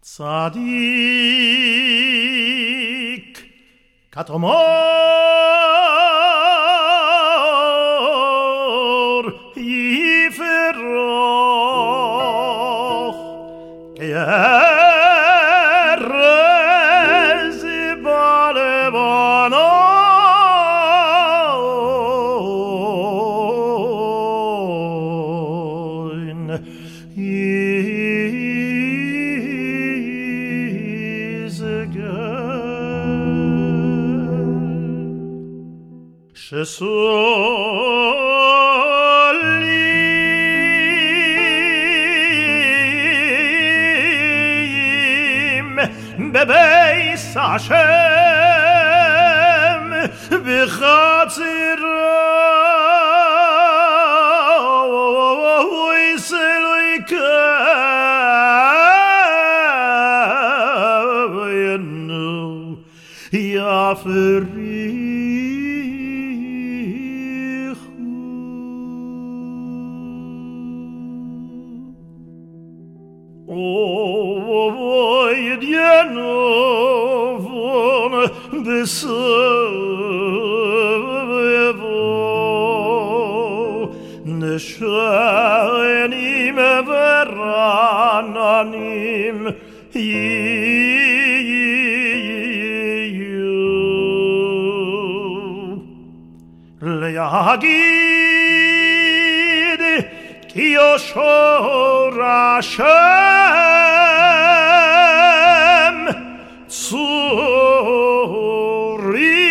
צדיק כתמור יפרח כארז בלבנון שסולים בבייס השם בחצרו יסלויקנו יפריחו ידינו בסבבו נשנים ורעננים יהיו להגיד כי ישור השם צורי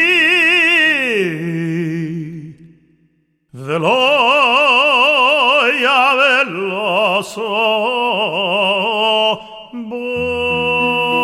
ולא יבלוסו בו